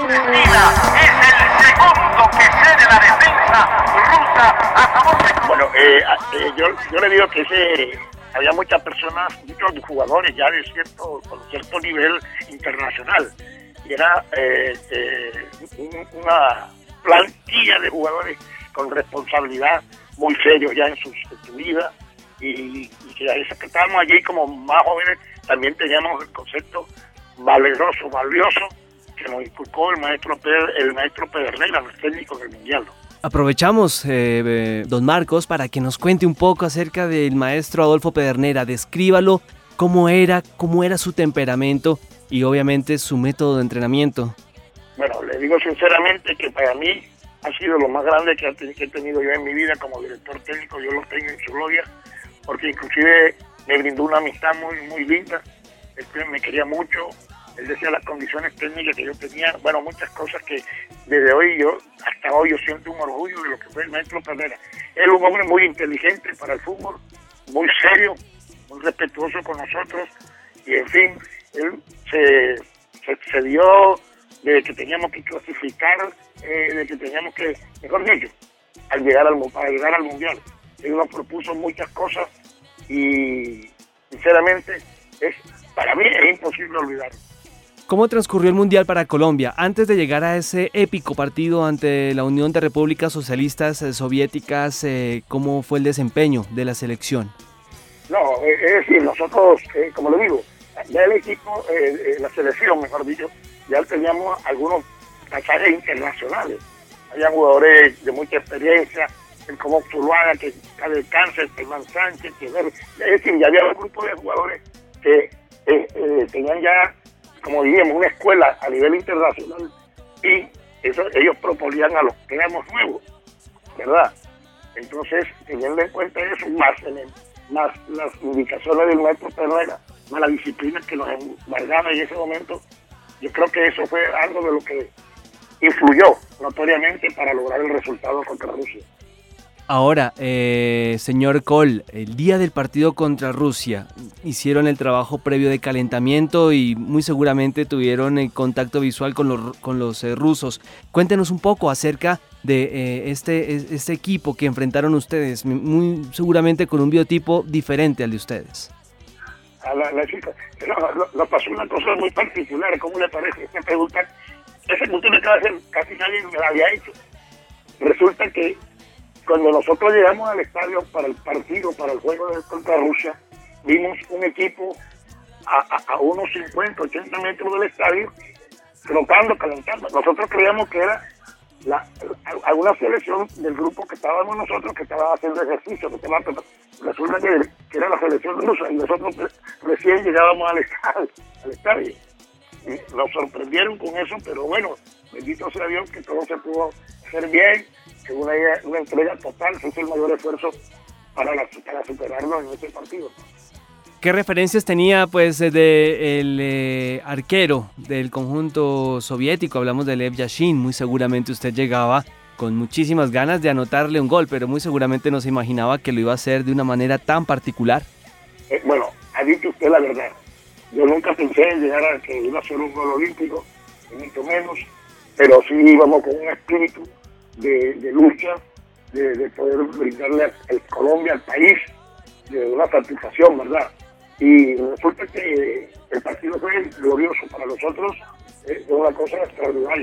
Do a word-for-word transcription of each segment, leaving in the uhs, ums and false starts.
Medina es el segundo que cede la defensa rusa a favor de... Bueno, eh, eh, yo, yo le digo que ese, había muchas personas, muchos jugadores ya de cierto, con cierto nivel internacional. Y era eh, eh, un, una plantilla de jugadores con responsabilidad muy serios ya en, sus, en su vida. Y, y que a esos que estábamos allí como más jóvenes también teníamos el concepto valeroso, valioso, que nos inculcó el maestro Pedro, el maestro Pedernera, el técnico del Mundial. Aprovechamos, eh, eh, don Marcos, para que nos cuente un poco acerca del maestro Adolfo Pedernera. Descríbalo, cómo era, cómo era su temperamento y obviamente su método de entrenamiento. Bueno, le digo sinceramente que para mí ha sido lo más grande que he tenido yo en mi vida como director técnico. Yo lo tengo en su gloria, porque inclusive me brindó una amistad muy, muy linda. Él me quería mucho. Él decía las condiciones técnicas que yo tenía, bueno, muchas cosas que desde hoy yo, hasta hoy yo siento un orgullo de lo que fue el maestro Pedernera. Él es un hombre muy inteligente para el fútbol, muy serio, muy respetuoso con nosotros, y en fin, él se, se, se dio de que teníamos que clasificar, eh, de que teníamos que, mejor dicho, al llegar al, para llegar al Mundial. Él nos propuso muchas cosas y sinceramente es, para mí es imposible olvidarlo. ¿Cómo transcurrió el Mundial para Colombia antes de llegar a ese épico partido ante la Unión de Repúblicas Socialistas eh, Soviéticas? Eh, ¿Cómo fue el desempeño de la selección? No, eh, es decir, nosotros, eh, como le digo, ya el equipo, eh, eh, la selección, mejor dicho, ya teníamos algunos pasajes internacionales. Había jugadores de mucha experiencia, el como Zuluaga, que está de cáncer, Germán Sánchez, que, es decir, ya había un grupo de jugadores que eh, eh, tenían ya, como diríamos, una escuela a nivel internacional, y eso ellos proponían a los que éramos nuevos, ¿verdad? Entonces, teniendo en cuenta eso, más, más las indicaciones del maestro Pedernera, más la disciplina que nos embargaba en ese momento, yo creo que eso fue algo de lo que influyó notoriamente para lograr el resultado contra Rusia. Ahora, eh, señor Kohl, el día del partido contra Rusia, hicieron el trabajo previo de calentamiento y muy seguramente tuvieron el contacto visual con los, con los eh, rusos. Cuéntenos un poco acerca de eh, este, este equipo que enfrentaron ustedes, muy seguramente con un biotipo diferente al de ustedes. A la, la chica, no, nos pasó una cosa muy particular, ¿cómo le parece? Esta pregunta, esa pregunta me hacer, casi nadie me la había hecho. Resulta que cuando nosotros llegamos al estadio para el partido, para el juego de contra Rusia, vimos un equipo a, a, a unos cincuenta, ochenta metros del estadio, trotando, calentando. Nosotros creíamos que era la, alguna selección del grupo que estábamos nosotros, que estaba haciendo ejercicio, que estaba, resulta que, que era la selección rusa, y nosotros recién llegábamos al estadio, al estadio. Y nos sorprendieron con eso, pero bueno, bendito sea Dios que todo se pudo hacer bien, que una, una entrega total, se hizo el mayor esfuerzo para, la, para superarlo en ese partido. ¿Qué referencias tenía pues de el eh, arquero del conjunto soviético? Hablamos de Lev Yashin. Muy seguramente usted llegaba con muchísimas ganas de anotarle un gol, pero muy seguramente no se imaginaba que lo iba a hacer de una manera tan particular. Eh, bueno, ha dicho usted la verdad. Yo nunca pensé en llegar a que iba a ser un gol olímpico, ni mucho menos, pero sí íbamos con un espíritu de, de lucha, de, de poder brindarle a Colombia, al país, de una satisfacción, ¿verdad? Y resulta que el partido fue glorioso para nosotros, eh, fue una cosa extraordinaria.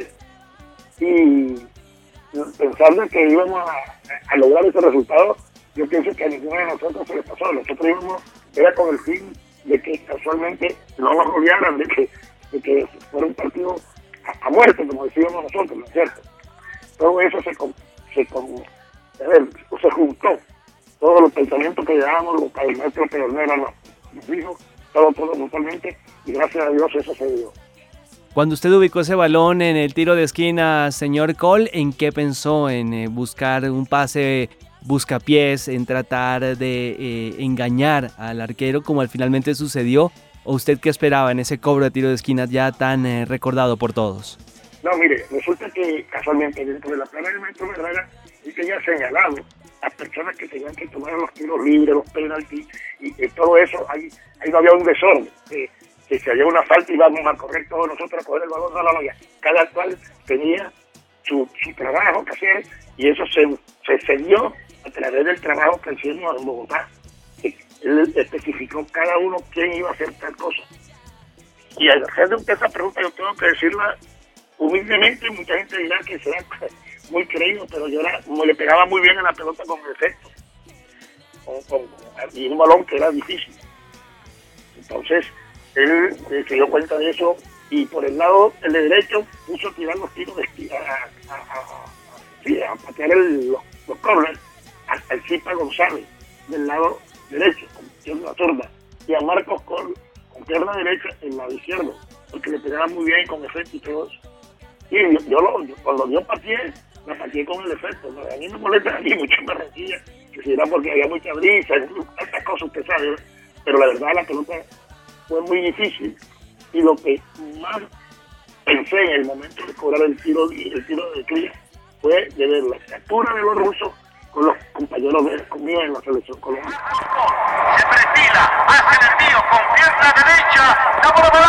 Y pensando que íbamos a, a lograr ese resultado, yo pienso que a ninguno de nosotros se le pasó. Nosotros íbamos, era con el fin de que casualmente no nos golearan, de que, de que fuera un partido a, a muerte, como decíamos nosotros, ¿no es cierto? Todo eso se, se, a ver, se juntó, todos los pensamientos que llevábamos, lo que el maestro Pedernera nos, nos dijo, todo, todo totalmente, y gracias a Dios eso se dio. Cuando usted ubicó ese balón en el tiro de esquina, señor Kohl, ¿en qué pensó? ¿En eh, buscar un pase buscapiés, en tratar de eh, engañar al arquero como al finalmente sucedió? ¿O usted qué esperaba en ese cobro de tiro de esquina ya tan eh, recordado por todos? No, mire, resulta que casualmente dentro de la plana del maestro Herrera y que ya señalado a personas que tenían que tomar los tiros libres, los penaltis y, y todo eso, ahí, ahí no había un desorden. Eh, si se había una falta íbamos a correr todos nosotros a coger el balón, no, no, no, ya. Cada cual tenía su, su trabajo que hacer y eso se, se, se dio a través del trabajo que hicimos en Bogotá. Él especificó cada uno quién iba a hacer tal cosa. Y al hacer usted esa pregunta yo tengo que decirla humildemente, mucha gente dirá que será muy creído, pero yo era, me le pegaba muy bien a la pelota con efecto. Con, con, y un balón que era difícil. Entonces, él eh, se dio cuenta de eso y por el lado el de derecho puso a tirar los tiros de, a, a, a, a, sí, a patear el, los, los corners al Zipa González del lado derecho, con pierna zurda, y a Marcos con, con pierna derecha en lado izquierdo, porque le pegaba muy bien con efecto y todo eso. Y yo, yo, lo, yo cuando yo pateé, la pateé con el efecto, ¿no? A mí me molesta a mí mucho Barranquilla, que si era porque había mucha brisa, estas cosas usted sabe, pero la verdad la pelota fue muy difícil y lo que más pensé en el momento de cobrar el tiro, el tiro de cría fue de ver la estatura de los rusos con los compañeros de conmigo en la selección colombiana. Se perfila, hace el envío con pierna derecha, la bola